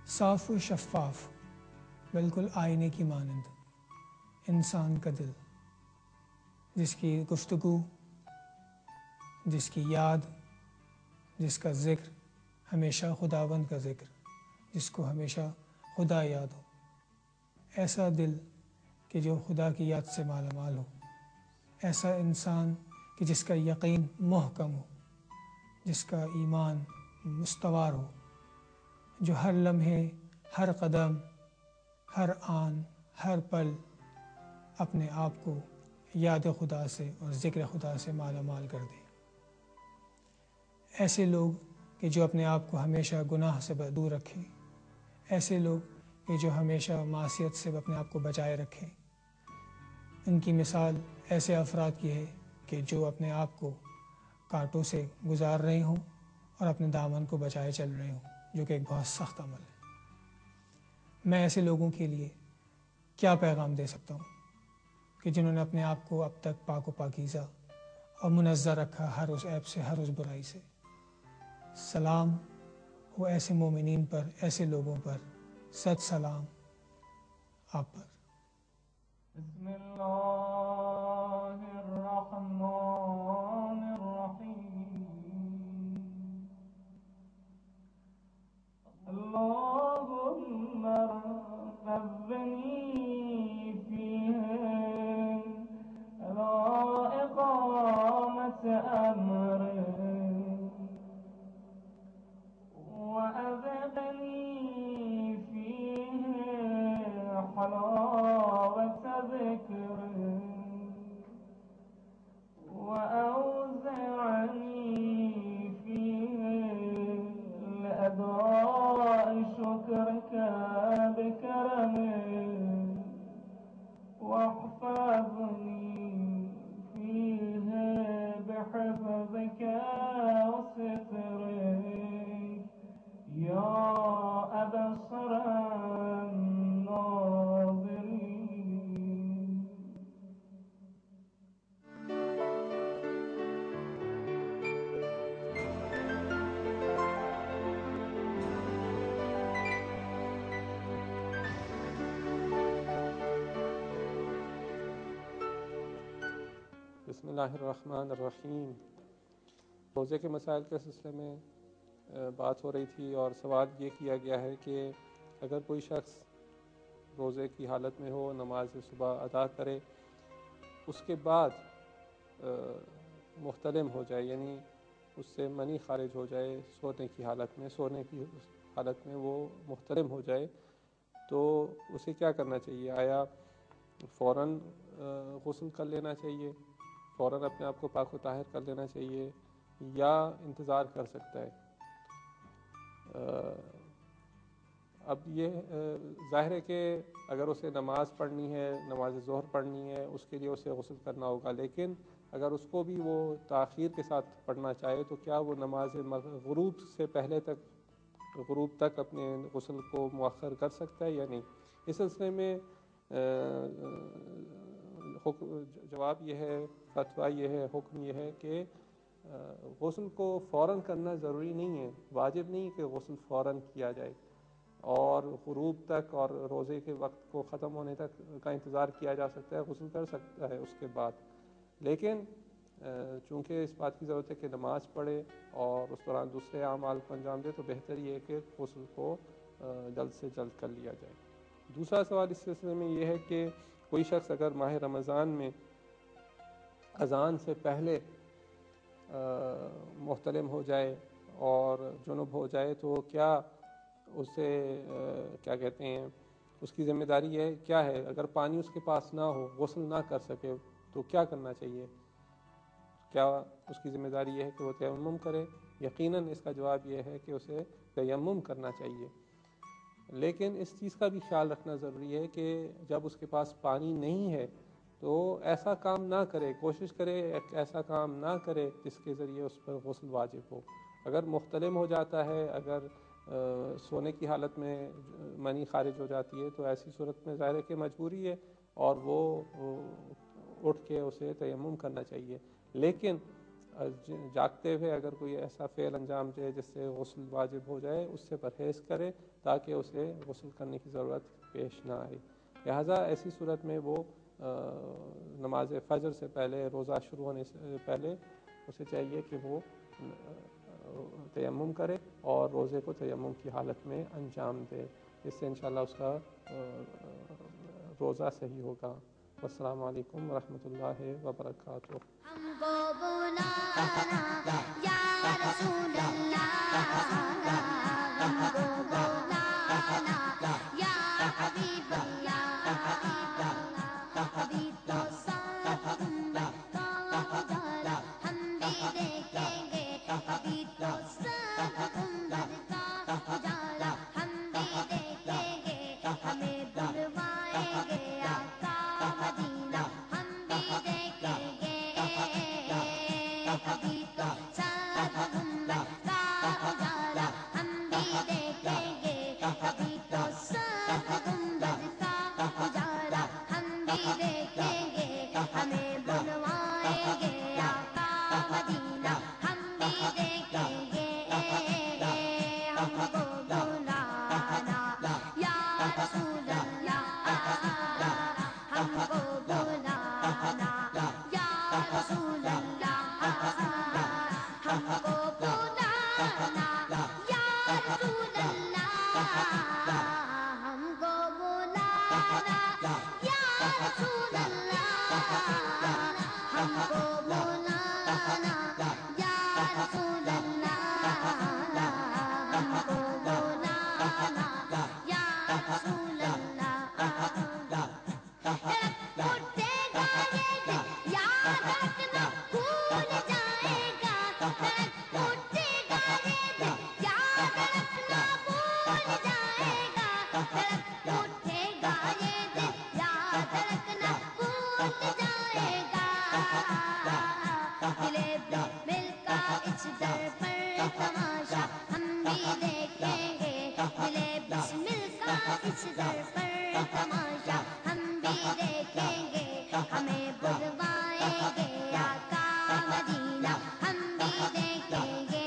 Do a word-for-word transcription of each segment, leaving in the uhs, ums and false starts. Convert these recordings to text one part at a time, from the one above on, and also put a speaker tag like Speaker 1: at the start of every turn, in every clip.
Speaker 1: صاف و شفاف، بالکل آئینے کی مانند انسان کا دل، جس کی گفتگو، جس کی یاد، جس کا ذکر ہمیشہ خداوند کا ذکر، جس کو ہمیشہ خدا یاد ہو، ایسا دل کہ جو خدا کی یاد سے مالا مال ہو، ایسا انسان کہ جس کا یقین محکم ہو، جس کا ایمان مستوار ہو، جو ہر لمحے، ہر قدم، ہر آن، ہر پل اپنے آپ کو یاد خدا سے اور ذکر خدا سے مالا مال کر دے۔ ایسے لوگ کہ جو اپنے آپ کو ہمیشہ گناہ سے دور رکھیں، ایسے لوگ کہ جو ہمیشہ معصیت سے اپنے آپ کو بچائے رکھیں، ان کی مثال ایسے افراد کی ہے کہ جو اپنے آپ کو کانٹوں سے گزار رہے ہوں اور اپنے دامن کو بچائے چل رہے ہوں، جو کہ ایک بہت سخت عمل ہے۔ میں ایسے لوگوں کے لیے کیا پیغام دے سکتا ہوں کہ جنہوں نے اپنے آپ کو اب تک پاک و پاکیزہ اور منزہ رکھا ہر اس عیب سے، ہر اس برائی سے۔ سلام ہو ایسے مومنین پر، ایسے لوگوں پر، سچ سلام آپ پر۔
Speaker 2: بسم اللہ الرحمن الرحیم۔ اللہم رغبنی فیہ علی اقامت امرک وأذقني فيه حلاوة ذكرك وأوزعني فيه لأداء شكرك بكرمك واحفظني فيه بحفظك وسترك يا أبصر الناظرين۔
Speaker 3: بسم اللہ الرحمن الرحیم۔ روزے کے مسائل کے سلسلے میں بات ہو رہی تھی اور سوال یہ کیا گیا ہے کہ اگر کوئی شخص روزے کی حالت میں ہو، نماز صبح ادا کرے، اس کے بعد محتلم ہو جائے، یعنی اس سے منی خارج ہو جائے سونے کی حالت میں، سونے کی حالت میں وہ محتلم ہو جائے، تو اسے کیا کرنا چاہیے؟ آیا فوراً غسل کر لینا چاہیے، فوراً اپنے آپ کو پاک و طاہر کر لینا چاہیے، یا انتظار کر سکتا ہے؟ اب یہ ظاہر ہے کہ اگر اسے نماز پڑھنی ہے، نماز ظہر پڑھنی ہے، اس کے لیے اسے غسل کرنا ہوگا، لیکن اگر اس کو بھی وہ تاخیر کے ساتھ پڑھنا چاہے تو کیا وہ نماز غروب سے پہلے تک، غروب تک اپنے غسل کو مؤخر کر سکتا ہے یا نہیں؟ اس سلسلے میں جواب یہ ہے، فتویٰ یہ ہے، حکم یہ ہے کہ غسل کو فوراً کرنا ضروری نہیں ہے، واجب نہیں کہ غسل فوراً کیا جائے اور غروب تک اور روزے کے وقت کو ختم ہونے تک کا انتظار کیا جا سکتا ہے، غسل کر سکتا ہے اس کے بعد، لیکن چونکہ اس بات کی ضرورت ہے کہ نماز پڑھے اور اس دوران دوسرے اعمال کو انجام دے، تو بہتر یہ ہے کہ غسل کو جلد سے جلد کر لیا جائے۔ دوسرا سوال اس سلسلے میں یہ ہے کہ کوئی شخص اگر ماہ رمضان میں اذان سے پہلے محتلم ہو جائے اور جنب ہو جائے تو کیا اسے کیا کہتے ہیں اس کی ذمہ داری ہے کیا ہے؟ اگر پانی اس کے پاس نہ ہو، غسل نہ کر سکے تو کیا کرنا چاہیے؟ کیا اس کی ذمہ داری یہ ہے کہ وہ تیمم کرے؟ یقیناً اس کا جواب یہ ہے کہ اسے تیمم کرنا چاہیے، لیکن اس چیز کا بھی خیال رکھنا ضروری ہے کہ جب اس کے پاس پانی نہیں ہے تو ایسا کام نہ کرے، کوشش کرے ایک ایسا کام نہ کرے جس کے ذریعے اس پر غسل واجب ہو۔ اگر محتلم ہو جاتا ہے، اگر سونے کی حالت میں منی خارج ہو جاتی ہے تو ایسی صورت میں ظاہر ہے کہ مجبوری ہے اور وہ اٹھ کے اسے تیمم کرنا چاہیے، لیکن جاگتے ہوئے اگر کوئی ایسا فعل انجام دے جس سے غسل واجب ہو جائے اس سے پرہیز کرے تاکہ اسے غسل کرنے کی ضرورت پیش نہ آئے. لہٰذا ایسی صورت میں وہ نماز فجر سے پہلے روزہ شروع ہونے سے پہلے اسے چاہیے کہ وہ تیمم کرے اور روزے کو تیمم کی حالت میں انجام دے. اس سے انشاءاللہ اس کا روزہ صحیح ہوگا. السلام علیکم ورحمۃ اللہ وبرکاتہ.
Speaker 4: ہم کو بلانا یا رسول اللہ، ہم کو بلانا یا حبیب اللہ، ابھی تو سب گنبد کا اجالا ہم بھی دیکھیں گے، ابھی تو سب گنبد کا اجالا ہم بھی دیکھیں گے، ہمیں بلوائیں گے آقا مدینہ ہم بھی دیکھیں گے، ابھی تو سب گنبد کا اجالا ہم بھی دیکھیں گے، ابھی تو سب گنبد کا اجالا ہم بھی دیکھیں گے، ہمیں بلوائیں گے آقا مدینہ ہم بھی دیکھیں گے، ہم کو بلانا یا رسول اللہ، ہم کو بلانا یا رسول اللہ، ہم کو بلانا یا رسول اللہ، ہم کو بلانا یا رسول اللہ، ہم کو بلانا یا رسول اللہ، ہم کو بلانا یا رسول اللہ. اٹھے گا یہ دن یاد رکھنا بھول جائے گا، اٹھے گا یہ دن یاد رکھنا بھول جائے گا، اٹھے گا یہ دن یاد رکھنا بھول جائے گا، ملے مل کا اس در پر تماشا ہم بھی دیکھیں گے، ملے بسمل کا اس در پر تماشا ہم بھی دیکھیں گے، ہمیں بلوائیں گے آقا مدینہ ہم بھی دیکھیں گے.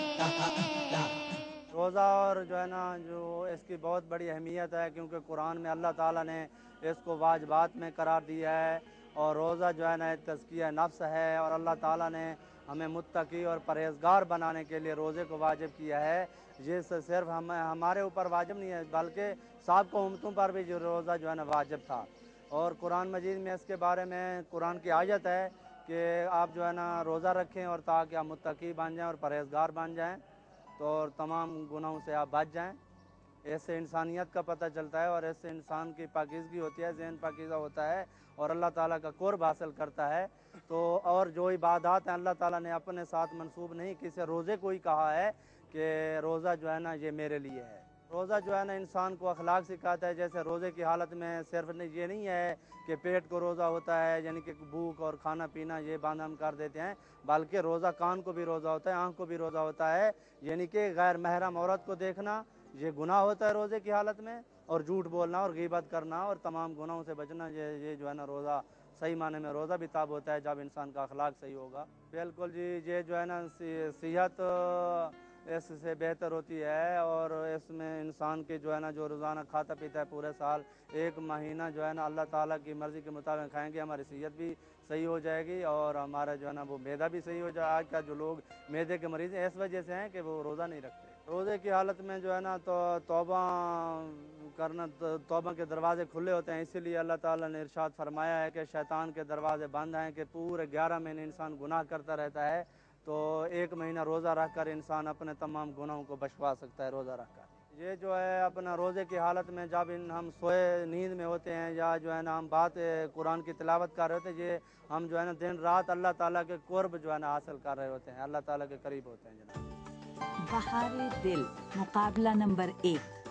Speaker 5: روزہ اور جو ہے نا جو اس کی بہت بڑی اہمیت ہے، کیونکہ قرآن میں اللہ تعالیٰ نے اس کو واجبات میں قرار دیا ہے، اور روزہ جو ہے نا تزکیہ نفس ہے، اور اللہ تعالیٰ نے ہمیں متقی اور پرہیزگار بنانے کے لیے روزے کو واجب کیا ہے. یہ صرف ہم ہمارے اوپر واجب نہیں ہے بلکہ سابقہ امتوں پر بھی جو روزہ جو ہے نا واجب تھا. اور قرآن مجید میں اس کے بارے میں قرآن کی آیت ہے کہ آپ جو ہے نا روزہ رکھیں اور تاکہ آپ متقی بن جائیں اور پرہیزگار بن جائیں، تو اور تمام گناہوں سے آپ بچ جائیں. اس سے انسانیت کا پتہ چلتا ہے، اور اس سے انسان کی پاکیزگی ہوتی ہے، ذہن پاکیزہ ہوتا ہے اور اللہ تعالیٰ کا قرب حاصل کرتا ہے. تو اور جو عبادات ہیں اللہ تعالیٰ نے اپنے ساتھ منسوب نہیں کسی روزے کو ہی کہا ہے کہ روزہ جو ہے نا یہ میرے لیے ہے. روزہ جو ہے نا انسان کو اخلاق سکھاتا ہے. جیسے روزے کی حالت میں صرف یہ نہیں ہے کہ پیٹ کو روزہ ہوتا ہے، یعنی کہ بھوک اور کھانا پینا یہ بند ہم کر دیتے ہیں، بلکہ روزہ کان کو بھی روزہ ہوتا ہے، آنکھ کو بھی روزہ ہوتا ہے، یعنی کہ غیر محرم عورت کو دیکھنا یہ گناہ ہوتا ہے روزے کی حالت میں، اور جھوٹ بولنا اور غیبت کرنا اور تمام گناہوں سے بچنا یہ یہ جو ہے نا روزہ صحیح معنی میں روزہ بھی تاب ہوتا ہے جب انسان کا اخلاق صحیح ہوگا. بالکل جی، یہ جو ہے نا صحت اس سے بہتر ہوتی ہے، اور اس میں انسان کے جو ہے نا جو روزانہ کھاتا پیتا ہے پورے سال ایک مہینہ جو ہے نا اللہ تعالیٰ کی مرضی کے مطابق کھائیں گے، ہماری صحت بھی صحیح ہو جائے گی اور ہمارا جو ہے نا وہ معدہ بھی صحیح ہو جائے. آج کا جو لوگ معدے کے مریض ہیں اس وجہ سے ہیں کہ وہ روزہ نہیں رکھتے. روزے کی حالت میں جو ہے نا تو توبہ کرنا، توبہ کے دروازے کھلے ہوتے ہیں، اسی لیے اللہ تعالیٰ نے ارشاد فرمایا ہے کہ شیطان کے دروازے بند ہیں، کہ پورے گیارہ مہینے انسان گناہ کرتا رہتا ہے، تو ایک مہینہ روزہ رکھ کر انسان اپنے تمام گناہوں کو بچوا سکتا ہے روزہ رکھ کر. یہ جو ہے اپنا روزے کی حالت میں جب ان ہم سوئے نیند میں ہوتے ہیں یا جو ہے نا ہم بات قرآن کی تلاوت کر رہے ہوتے ہیں، یہ ہم جو ہے نا دن رات اللہ تعالیٰ کے قرب جو ہے نا حاصل کر رہے ہوتے ہیں، اللہ تعالیٰ کے قریب ہوتے ہیں. جناب
Speaker 6: بہار دل مقابلہ نمبر ایک.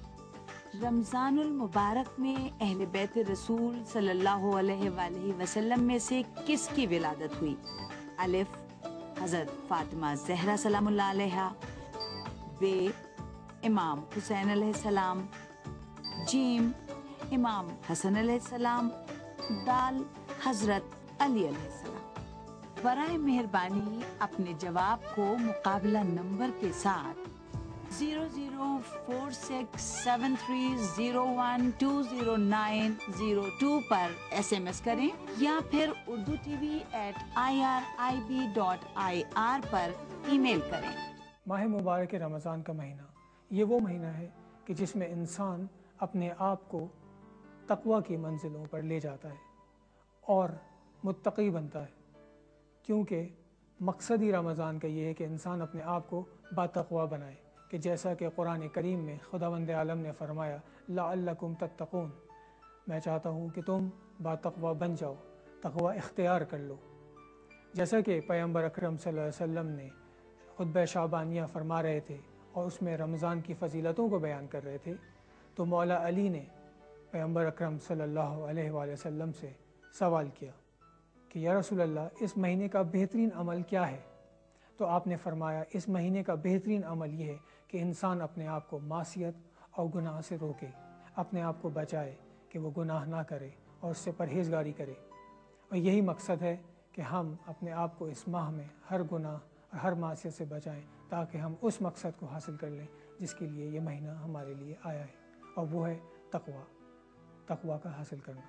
Speaker 6: رمضان المبارک میں اہل بیت رسول صلی اللہ علیہ وآلہ وسلم میں سے کس کی ولادت ہوئی؟ الف حضرت فاطمہ زہرا سلام اللہ علیہا، بے امام حسین علیہ السلام، جیم امام حسن علیہ السلام، دال حضرت علی علیہ السلام. برائے مہربانی اپنے جواب کو مقابلہ نمبر کے ساتھ zero zero four six seven three zero one two zero nine zero two پر ایس ایم ایس کریں یا پھر Urdu T V at I R I B dot I R پر ای میل کریں۔
Speaker 1: ماہ مبارک رمضان کا مہینہ یہ وہ مہینہ ہے کہ جس میں انسان اپنے آپ کو تقوی کی منزلوں پر لے جاتا ہے اور متقی بنتا ہے، کیونکہ مقصد ہی رمضان کا یہ ہے کہ انسان اپنے آپ کو باتقوی بنائے، کہ جیسا کہ قرآن کریم میں خداوند عالم نے فرمایا لعلکم تتقون، میں چاہتا ہوں کہ تم باتقوی بن جاؤ، تقوی اختیار کر لو۔ جیسا کہ پیغمبر اکرم صلی اللہ علیہ وسلم نے خطبہ شعبانیہ فرما رہے تھے اور اس میں رمضان کی فضیلتوں کو بیان کر رہے تھے، تو مولا علی نے پیغمبر اکرم صلی اللہ علیہ وآلہ وسلم سے سوال کیا کہ یا رسول اللہ اس مہینے کا بہترین عمل کیا ہے؟ تو آپ نے فرمایا اس مہینے کا بہترین عمل یہ ہے کہ انسان اپنے آپ کو معصیت اور گناہ سے روکے، اپنے آپ کو بچائے کہ وہ گناہ نہ کرے اور اس سے پرہیزگاری کرے، اور یہی مقصد ہے کہ ہم اپنے آپ کو اس ماہ میں ہر گناہ اور ہر معصیت سے بچائیں تاکہ ہم اس مقصد کو حاصل کر لیں جس کے لیے یہ مہینہ ہمارے لیے آیا ہے، اور وہ ہے تقوی تقوی کا حاصل کرنا۔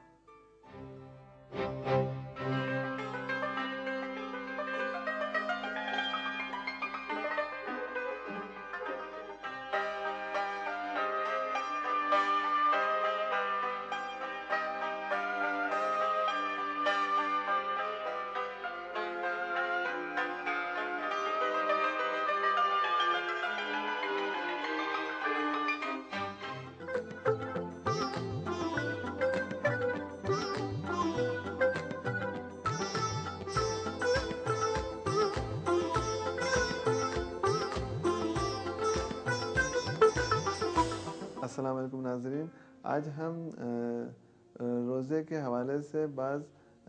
Speaker 7: السلام علیکم ناظرین، آج ہم روزے کے حوالے سے بعض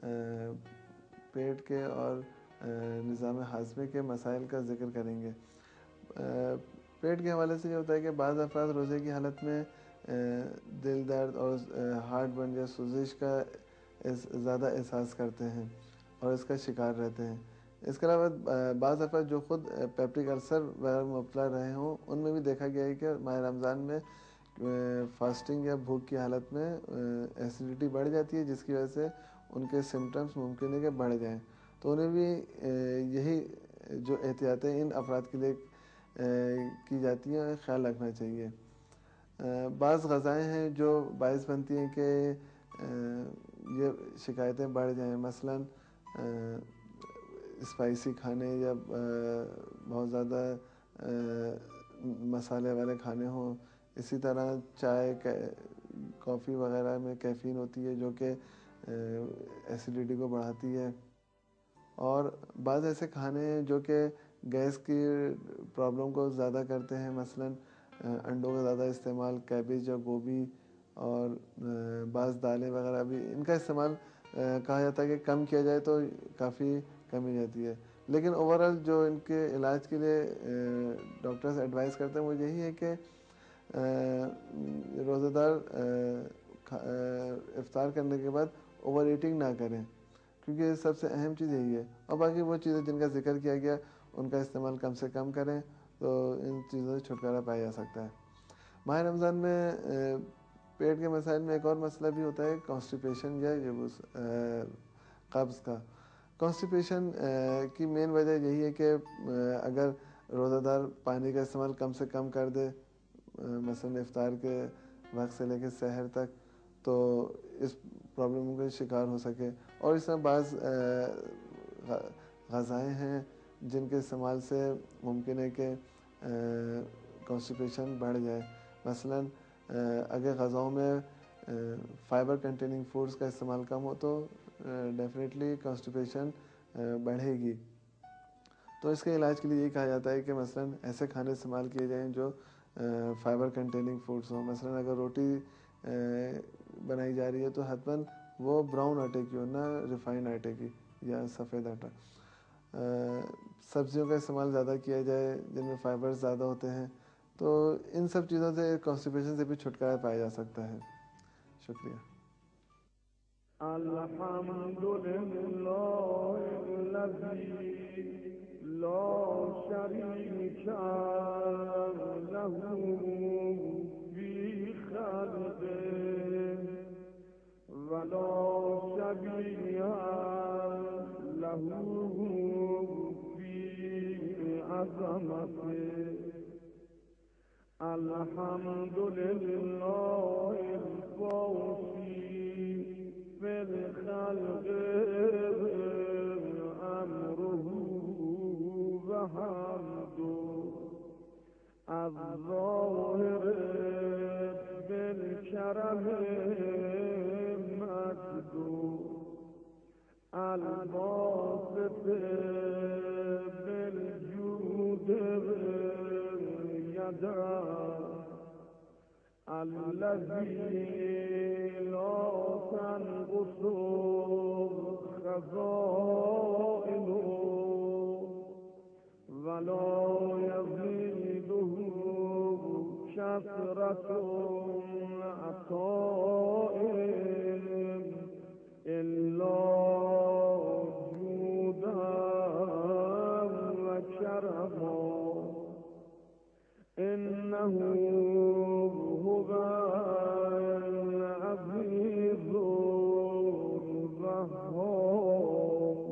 Speaker 7: پیٹ کے اور نظام ہاضمے کے مسائل کا ذکر کریں گے۔ پیٹ کے حوالے سے یہ ہوتا ہے کہ بعض افراد روزے کی حالت میں دل درد اور ہارٹ برن یا سوزش کا زیادہ احساس کرتے ہیں اور اس کا شکار رہتے ہیں۔ اس کے علاوہ بعض افراد جو خود پیپٹک السر وغیرہ مبتلا رہے ہوں، ان میں بھی دیکھا گیا ہے کہ ماہ رمضان میں فاسٹنگ یا بھوک کی حالت میں ایسیڈیٹی بڑھ جاتی ہے، جس کی وجہ سے ان کے سمٹمز ممکن ہے کہ بڑھ جائیں، تو انہیں بھی یہی جو احتیاطیں ان افراد کے لیے کی جاتی ہیں خیال رکھنا چاہیے۔ بعض غذائیں ہیں جو باعث بنتی ہیں کہ یہ شکایتیں بڑھ جائیں، مثلاً اسپائسی کھانے یا بہت زیادہ مسالے والے کھانے ہوں، اسی طرح چائے کافی وغیرہ میں کیفین ہوتی ہے جو کہ ایسیڈیٹی کو بڑھاتی ہے، اور بعض ایسے کھانے ہیں جو کہ گیس کی پرابلم کو زیادہ کرتے ہیں، مثلاً انڈوں کا زیادہ استعمال، کیبیج یا گوبھی، اور بعض دالیں وغیرہ بھی ان کا استعمال کہا جاتا ہے کہ کم کیا جائے تو کافی کمی جاتی ہے۔ لیکن اوورآل جو ان کے علاج کے لیے ڈاکٹرز ایڈوائز کرتے ہیں وہ یہی ہے کہ روزہ دار افطار کرنے کے بعد اوور ایٹنگ نہ کریں، کیونکہ سب سے اہم چیز یہی ہے، اور باقی وہ چیزیں جن کا ذکر کیا گیا ان کا استعمال کم سے کم کریں تو ان چیزوں سے چھٹکارا پایا جا سکتا ہے۔ ماہ رمضان میں پیٹ کے مسائل میں ایک اور مسئلہ بھی ہوتا ہے، کانسٹیپیشن یا قبض کا۔ کانسٹیپیشن کی مین وجہ یہی ہے کہ اگر روزہ دار پانی کا استعمال کم سے کم کر دے، مثلا افطار کے وقت سے لے کے سحر تک، تو اس پرابلم کا شکار ہو سکے۔ اور اس طرح بعض غذائیں ہیں جن کے استعمال سے ممکن ہے کہ کانسٹیپیشن بڑھ جائے، مثلا اگر غذاؤں میں فائبر کنٹیننگ فوڈز کا استعمال کم ہو تو ڈیفینیٹلی کانسٹیپیشن بڑھے گی۔ تو اس کے علاج کے لیے یہ کہا جاتا ہے کہ مثلا ایسے کھانے استعمال کیے جائیں جو فائبر کنٹیننگ فوڈز ہوں، مثلا اگر روٹی بنائی جا رہی ہے تو حتماً وہ براؤن آٹے کی ہو، نہ ریفائنڈ آٹے کی یا سفید آٹا۔ سبزیوں کا استعمال زیادہ کیا جائے جن میں فائبر زیادہ ہوتے ہیں، تو ان سب چیزوں سے کانسٹیپیشن سے بھی چھٹکارا پایا جا سکتا ہے۔ شکریہ۔
Speaker 2: الحمد للہ الذي لا شريك له في خلقه ولا شبيه له في عظمته الحمد لله الفوزي في الخلق أمره وحمده الظاهر بالكرم مجده الباسط بالجود يدا الذي لا تنقص خزائنه ولا يزيده كثرة عطائهم إلا جودا وكرما إنه هو العزيز الوهاب.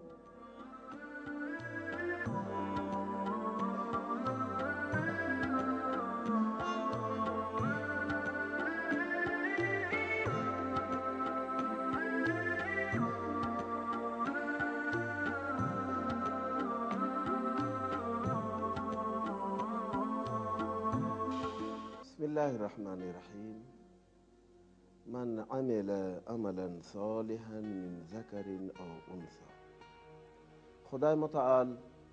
Speaker 8: بسم الله الرحمن الرحیم من عمل عملا صالحا من ذکر او انثى. خدا متعال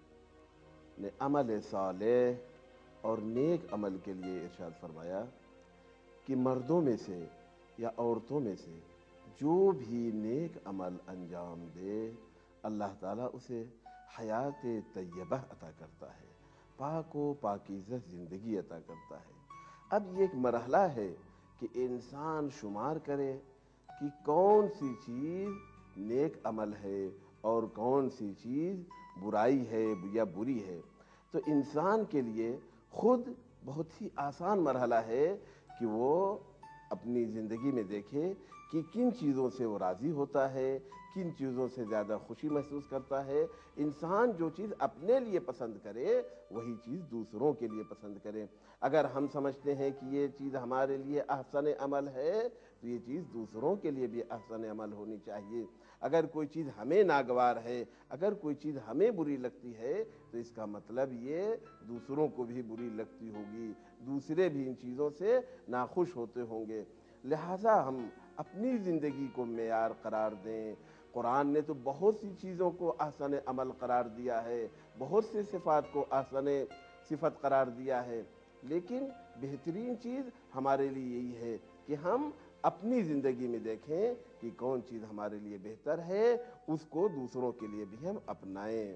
Speaker 8: نے عمل صالح اور نیک عمل کے لیے ارشاد فرمایا کہ مردوں میں سے یا عورتوں میں سے جو بھی نیک عمل انجام دے اللہ تعالیٰ اسے حیات طیبہ عطا کرتا ہے، پاک و پاکیزہ زندگی عطا کرتا ہے۔ اب یہ ایک مرحلہ ہے کہ انسان شمار کرے کہ کون سی چیز نیک عمل ہے اور کون سی چیز برائی ہے یا بری ہے۔ تو انسان کے لیے خود بہت ہی آسان مرحلہ ہے کہ وہ اپنی زندگی میں دیکھے کہ کن چیزوں سے وہ راضی ہوتا ہے، کن چیزوں سے زیادہ خوشی محسوس کرتا ہے۔ انسان جو چیز اپنے لیے پسند کرے وہی چیز دوسروں کے لیے پسند کرے۔ اگر ہم سمجھتے ہیں کہ یہ چیز ہمارے لیے احسن عمل ہے تو یہ چیز دوسروں کے لیے بھی احسن عمل ہونی چاہیے۔ اگر کوئی چیز ہمیں ناگوار ہے، اگر کوئی چیز ہمیں بری لگتی ہے تو اس کا مطلب یہ دوسروں کو بھی بری لگتی ہوگی، دوسرے بھی ان چیزوں سے ناخوش ہوتے ہوں گے۔ لہٰذا ہم اپنی زندگی کو معیار قرار دیں۔ قرآن نے تو بہت سی چیزوں کو احسن عمل قرار دیا ہے، بہت سی صفات کو احسن صفت قرار دیا ہے، لیکن بہترین چیز ہمارے لیے یہی ہے کہ ہم اپنی زندگی میں دیکھیں کہ کون چیز ہمارے لیے بہتر ہے، اس کو دوسروں کے لیے بھی ہم اپنائیں۔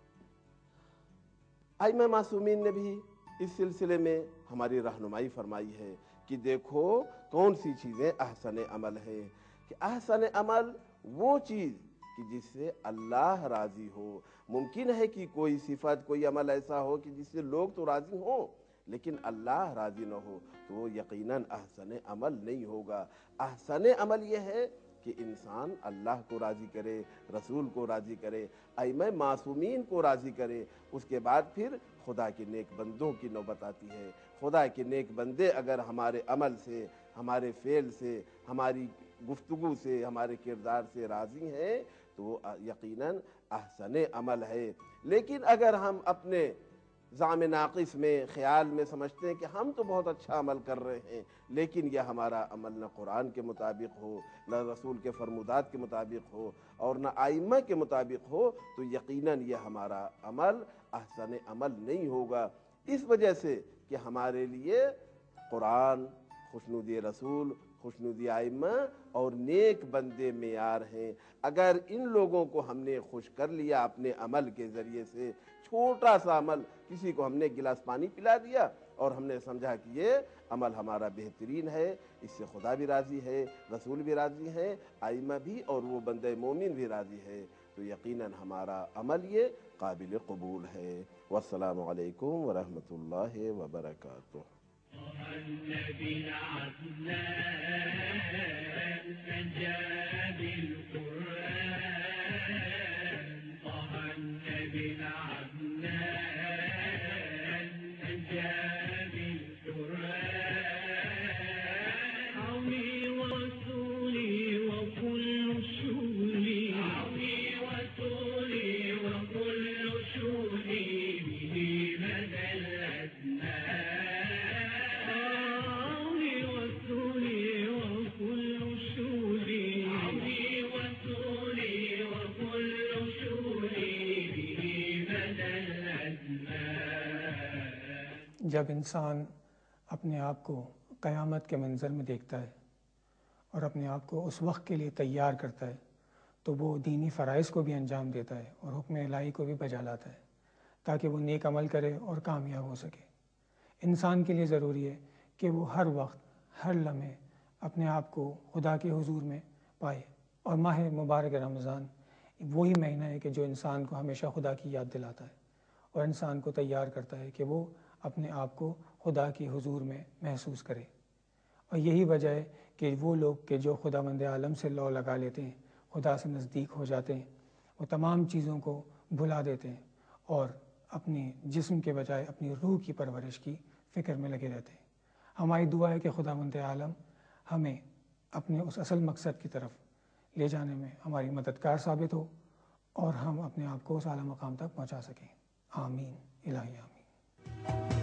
Speaker 8: ائمہ معصومین نے بھی اس سلسلے میں ہماری رہنمائی فرمائی ہے کہ دیکھو کون سی چیزیں احسن عمل ہے، کہ احسن عمل وہ چیز کہ جس سے اللہ راضی ہو۔ ممکن ہے کہ کوئی صفت، کوئی عمل ایسا ہو کہ جس سے لوگ تو راضی ہوں لیکن اللہ راضی نہ ہو تو وہ یقیناً احسن عمل نہیں ہوگا۔ احسن عمل یہ ہے کہ انسان اللہ کو راضی کرے، رسول کو راضی کرے، ائمہ معصومین کو راضی کرے۔ اس کے بعد پھر خدا کے نیک بندوں کی نوبت آتی ہے۔ خدا کے نیک بندے اگر ہمارے عمل سے، ہمارے فعل سے، ہماری گفتگو سے، ہمارے کردار سے راضی ہیں تو وہ یقیناً احسن عمل ہے۔ لیکن اگر ہم اپنے زعم ناقص میں، خیال میں سمجھتے ہیں کہ ہم تو بہت اچھا عمل کر رہے ہیں لیکن یہ ہمارا عمل نہ قرآن کے مطابق ہو، نہ رسول کے فرمودات کے مطابق ہو اور نہ ائمہ کے مطابق ہو تو یقیناً یہ ہمارا عمل احسن عمل نہیں ہوگا۔ اس وجہ سے کہ ہمارے لیے قرآن، خوشنودی رسول، خوشنودی ائمہ اور نیک بندے معیار ہیں۔ اگر ان لوگوں کو ہم نے خوش کر لیا اپنے عمل کے ذریعے سے، چھوٹا سا عمل، کسی کو ہم نے گلاس پانی پلا دیا اور ہم نے سمجھا کہ یہ عمل ہمارا بہترین ہے، اس سے خدا بھی راضی ہے، رسول بھی راضی ہے، ائمہ بھی اور وہ بندہ مومن بھی راضی ہے، تو تو یقیناً ہمارا عمل یہ قابل قبول ہے۔ والسلام علیکم ورحمۃ اللہ وبرکاتہ۔
Speaker 1: جب انسان اپنے آپ کو قیامت کے منظر میں دیکھتا ہے اور اپنے آپ کو اس وقت کے لیے تیار کرتا ہے تو وہ دینی فرائض کو بھی انجام دیتا ہے اور حکم الہی کو بھی بجا لاتا ہے تاکہ وہ نیک عمل کرے اور کامیاب ہو سکے۔ انسان کے لیے ضروری ہے کہ وہ ہر وقت ہر لمحے اپنے آپ کو خدا کے حضور میں پائے، اور ماہ مبارک رمضان وہی مہینہ ہے کہ جو انسان کو ہمیشہ خدا کی یاد دلاتا ہے اور انسان کو تیار کرتا ہے کہ وہ اپنے آپ کو خدا کی حضور میں محسوس کرے۔ اور یہی وجہ ہے کہ وہ لوگ کہ جو خداوند عالم سے لو لگا لیتے ہیں، خدا سے نزدیک ہو جاتے ہیں، وہ تمام چیزوں کو بھلا دیتے ہیں اور اپنے جسم کے بجائے اپنی روح کی پرورش کی فکر میں لگے رہتے ہیں۔ ہماری دعا ہے کہ خداوند عالم ہمیں اپنے اس اصل مقصد کی طرف لے جانے میں ہماری مددگار ثابت ہو اور ہم اپنے آپ کو اس اعلیٰ مقام تک پہنچا سکیں۔ آمین الہی آمین۔